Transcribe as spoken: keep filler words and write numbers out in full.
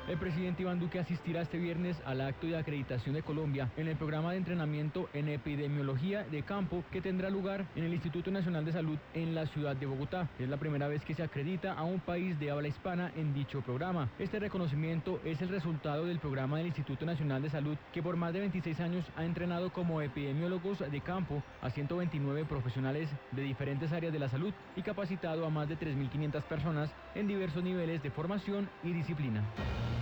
El presidente Iván Duque asistirá este viernes al acto de acreditación de Colombia en el programa de entrenamiento en epidemiología de campo que tendrá lugar en el Instituto Nacional de Salud en la ciudad de Bogotá. Es la primera vez que se acredita a un país de habla hispana en dicho programa. Este reconocimiento es el resultado del programa del Instituto Nacional de Salud, que por más de veintiséis años ha entrenado como epidemiólogos de campo a ciento veintinueve profesionales de diferentes áreas de la salud y capacitado a más de tres mil quinientas personas en diversos niveles de formación y disciplina.